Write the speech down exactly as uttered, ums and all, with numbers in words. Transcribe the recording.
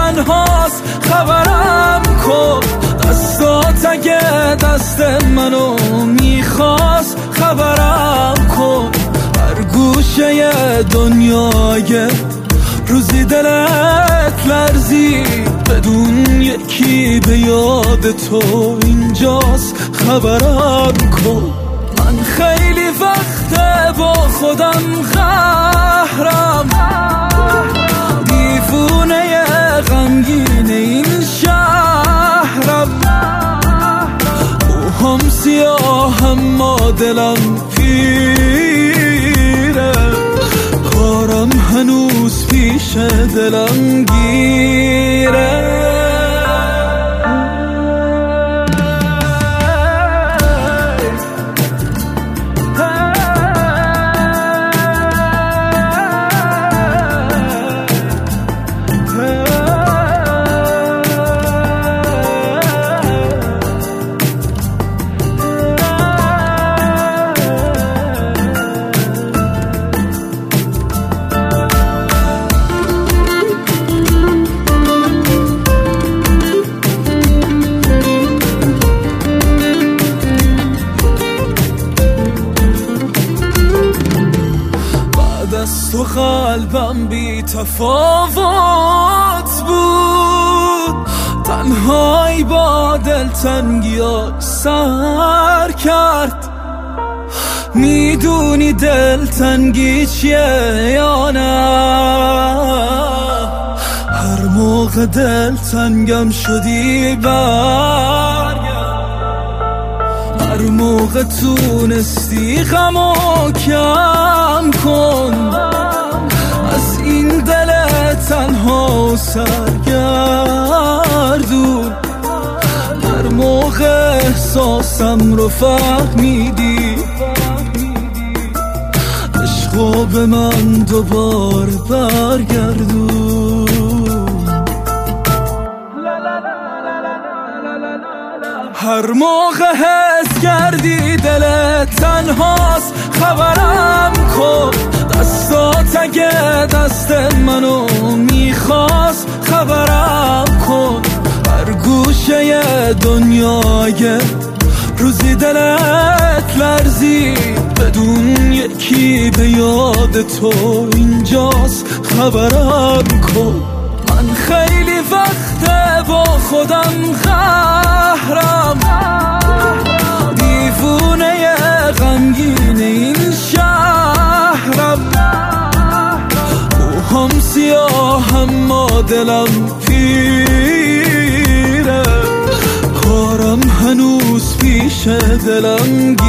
تنهاست خبرم کن. دستات اگه دست منو میخواست خبرم کن. هر گوشه دنیای روزی دلت لرزی بدون یکی به یاد تو اینجاست خبرم کن. من خیلی وقته با خودم قهرم، دیوونه غمگین این شهرم. موهام سیاه اما دلم پیره، کارم هنوز پیش دلم گیره. تو قلبم بی تفاوت بود، تنهایی با دلتنگی‌ها سر کرد. میدونی دلتنگی چیه یا نه؟ هر موقع دلتنگم شدی برگرد، هر موقع تونستی غمو کم کن. از این دل تنها و سرگردون، هر موقع احساسم رو فهمیدی، عشقو به من دوباره برگردون. هر موقع حس کردی دلت تنهاست خبرم کن. دستات اگه دست منو میخواست خبرم کن. هر گوشه دنیای روزی دلت لرزی بدون یکی به یاد تو اینجاست خبرم کن. من خیلی وقته با خودم قهرم، دیوونه غمگین این شهرم. موهام سیاه اما دلم پیره، کارم هنوز پیش دلم